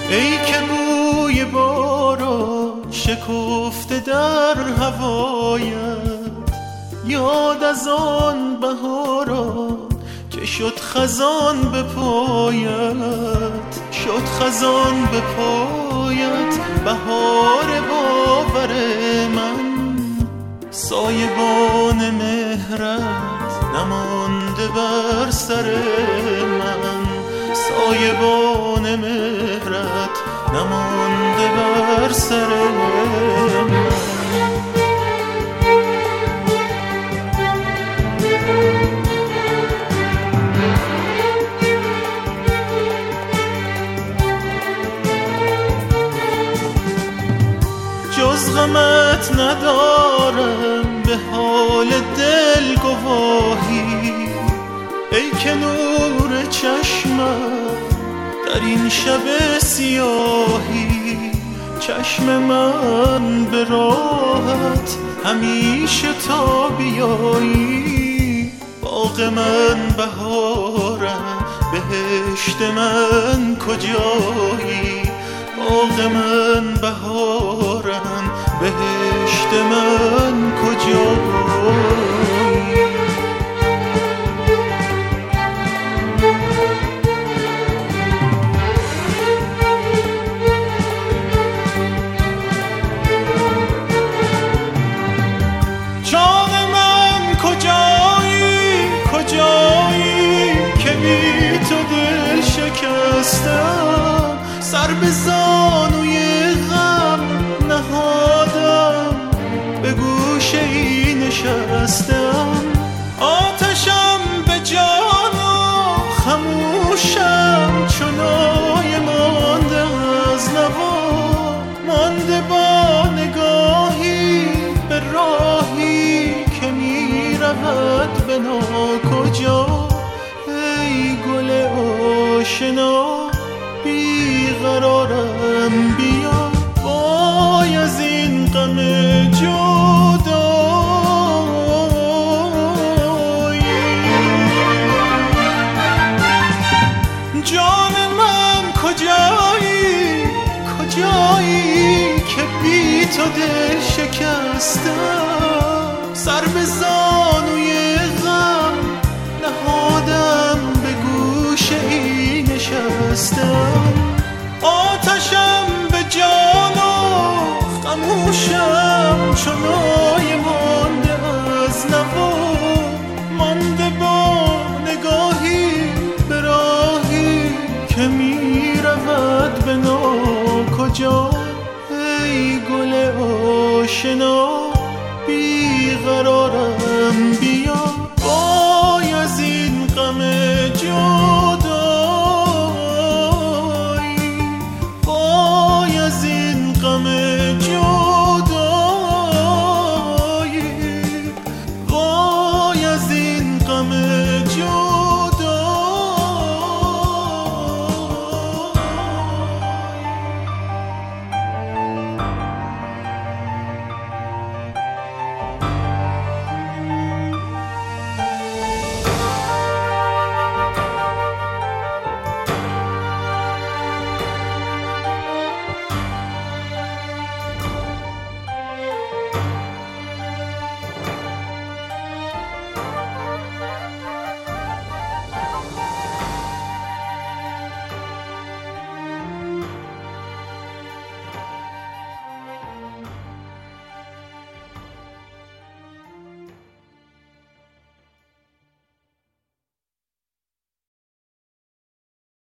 ای که بوی باران شکفته در هوایت، یاد از آن بهاران که شد خزان به پایت، شد خزان به پایت. بهار باور من، سایبان مهرت نمانده بر سر من، سایبان مهرت نمانده بر سر من. جز غمت ندارم به حال دل گواهی، ای که نور چشمت در این شب سیاهی. چشم من به راحت همیشه تا بیایی، باغ من بهارم بهشت من کجایی، باغ من بهارم بهشت من کجایی. جان من کجایی، کجایی که بی تو دل شکستم، سر به زانوی غم نهادم به گوشه ای نشستم. آتشم به جان و خموشم چنای مانده از نوا، مانده با نگاهی به راهی که می رود به ناکجا. ای گل آشنا بیقرارم، بیا وای از این غم جدایی. جان من کجایی، کجایی که بی تو دل شکستم، سر به زانوی غم نهادم به گوشه ای نشستم. آتشم به جان و خموشم چنای مانده از نوا، مانده با نگاهی به راهی که می رود به ناکجا. ای گل آشنا